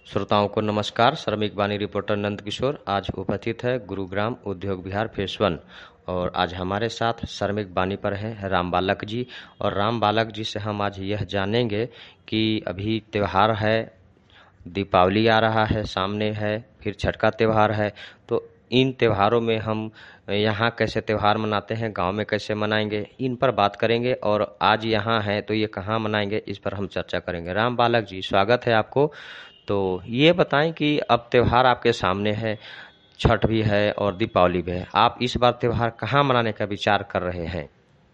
श्रोताओं को नमस्कार। श्रमिक बानी रिपोर्टर नंद किशोर आज उपस्थित है गुरुग्राम उद्योग विहार फेस 1 और आज हमारे साथ श्रमिक बानी पर है राम बालक जी। और राम बालक जी से हम आज यह जानेंगे कि अभी त्यौहार है, दीपावली आ रहा है, सामने है, फिर छठ का त्यौहार है। तो इन त्योहारों में हम यहाँ कैसे त्यौहार मनाते हैं, गांव में कैसे मनाएंगे, इन पर बात करेंगे। और आज यहाँ हैं तो ये कहाँ मनाएंगे, इस पर हम चर्चा करेंगे। राम बालक जी, स्वागत है आपको। तो ये बताएं कि अब त्यौहार आपके सामने है, छठ भी है और दीपावली भी है। आप इस बार त्यौहार कहाँ मनाने का विचार कर रहे हैं?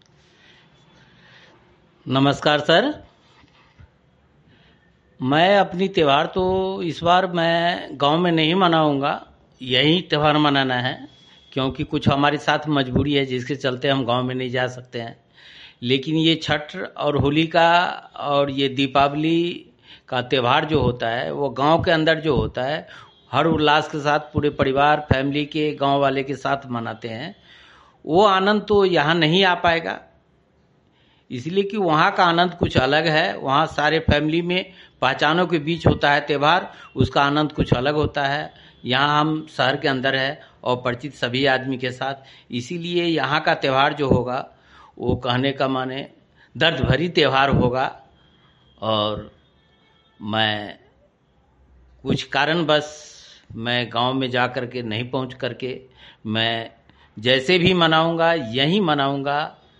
नमस्कार सर। मैं अपनी त्यौहार तो इस बार मैं गांव में नहीं मनाऊंगा, यही त्यौहार मनाना है, क्योंकि कुछ हमारे साथ मजबूरी है जिसके चलते हम गांव में नहीं जा सकते हैं। लेकिन ये छठ और होली का और ये दीपावली का त्यौहार जो होता है वो गांव के अंदर जो होता है हर उल्लास के साथ पूरे परिवार फैमिली के गांव वाले के साथ मनाते हैं। वो आनंद तो यहाँ नहीं आ पाएगा, इसलिए कि वहाँ का आनंद कुछ अलग है। वहाँ सारे फैमिली में पहचानों के बीच होता है त्यौहार, उसका आनंद कुछ अलग होता है। यहाँ हम शहर के अंदर है और परिचित सभी आदमी के साथ, इसीलिए यहाँ का त्यौहार जो होगा वो कहने का माने दर्द भरी त्यौहार होगा। और मैं कुछ कारणवश मैं गांव में जा कर के नहीं पहुंच करके मैं जैसे भी मनाऊंगा यहीं मनाऊंगा।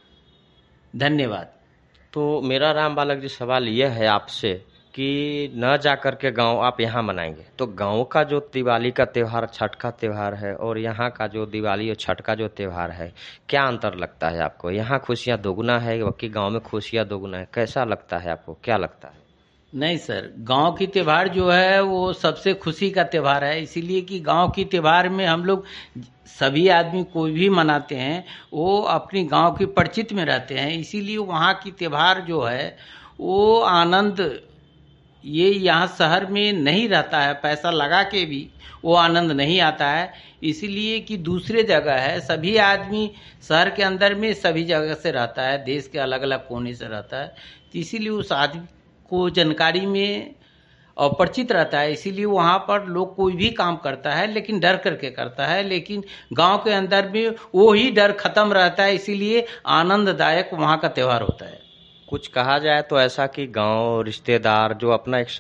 धन्यवाद। तो मेरा राम बालक जी सवाल यह है आपसे कि न जा कर के गाँव आप यहाँ मनाएंगे, तो गाँव का जो दिवाली का त्यौहार, छठ का त्यौहार है और यहाँ का जो दिवाली और छठ का जो त्यौहार है, क्या अंतर लगता है आपको? यहाँ खुशियाँ दोगुना है कि गाँव में खुशियाँ दोगुना है? कैसा लगता है आपको, क्या लगता है? नहीं सर, गांव की त्यौहार जो है वो सबसे खुशी का त्यौहार है, इसीलिए कि गांव की त्यौहार में हम लोग सभी आदमी कोई भी मनाते हैं वो अपनी गांव की परिचित में रहते हैं, इसीलिए वहाँ की त्यौहार जो है वो आनंद ये यहाँ शहर में नहीं रहता है। पैसा लगा के भी वो आनंद नहीं आता है, इसीलिए कि दूसरे जगह है। सभी आदमी शहर के अंदर में सभी जगह से रहता है, देश के अलग अलग कोने से रहता है, तो इसीलिए उस आदमी को जानकारी में और परिचित रहता है, इसीलिए वहाँ पर लोग कोई भी काम करता है लेकिन डर करके करता है। लेकिन गांव के अंदर में वो ही डर खत्म रहता है, इसीलिए आनंददायक वहाँ का त्यौहार होता है। कुछ कहा जाए तो ऐसा कि गांव रिश्तेदार जो अपना एक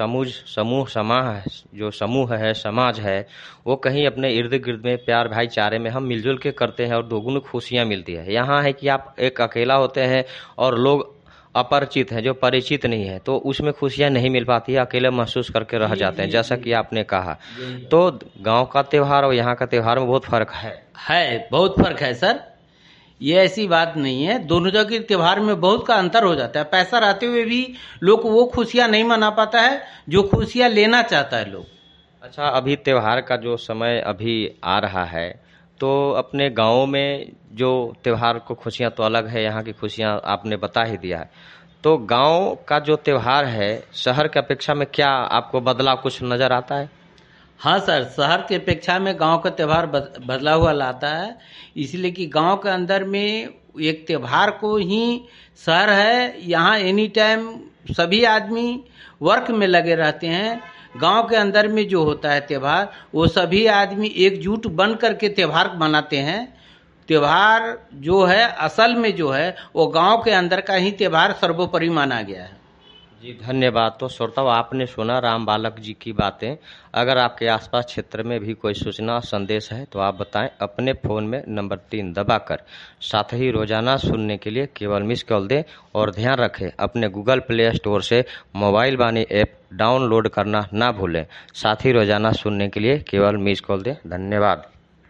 समूह है, समाज है, वो कहीं अपने इर्द गिर्द में प्यार भाईचारे में हम मिलजुल के करते हैं और दोगुनी खुशियां मिलती है। यहाँ है कि आप एक अकेला होते हैं और लोग अपरिचित हैं, जो परिचित नहीं है, तो उसमें खुशियां नहीं मिल पाती है, अकेले महसूस करके रह जाते हैं, जैसा कि आपने कहा। तो गांव का त्यौहार और यहाँ का त्यौहार में बहुत फर्क है। बहुत फर्क है सर, ये ऐसी बात नहीं है। दोनों जगह के त्यौहार में बहुत का अंतर हो जाता है। पैसा रहते हुए भी लोग वो खुशियां नहीं मना पाता है जो खुशियां लेना चाहता है लोग। अच्छा, अभी त्यौहार का जो समय अभी आ रहा है, तो अपने गाँव में जो त्यौहार को खुशियां तो अलग है, यहाँ की खुशियां आपने बता ही दिया है। तो गांव का जो त्यौहार है शहर की अपेक्षा में क्या आपको बदलाव कुछ नजर आता है? हाँ सर, शहर की अपेक्षा में गांव का त्यौहार बदला हुआ लाता है, इसलिए कि गांव के अंदर में एक त्यौहार को ही शहर है, यहाँ एनी टाइम सभी आदमी वर्क में लगे रहते हैं। गांव के अंदर में जो होता है त्यौहार वो सभी आदमी एकजुट बन करके त्यौहार मनाते हैं। त्यौहार जो है असल में जो है वो गांव के अंदर का ही त्यौहार सर्वोपरि माना गया है। जी धन्यवाद। तो श्रोताओं, आपने सुना राम बालक जी की बातें। अगर आपके आसपास क्षेत्र में भी कोई सूचना संदेश है तो आप बताएं अपने फ़ोन में नंबर 3 दबाकर। साथ ही रोजाना सुनने के लिए केवल मिस कॉल दें और ध्यान रखें अपने गूगल प्ले स्टोर से मोबाइल बानी ऐप डाउनलोड करना ना भूलें। साथ ही रोजाना सुनने के लिए केवल मिस कॉल दें। धन्यवाद।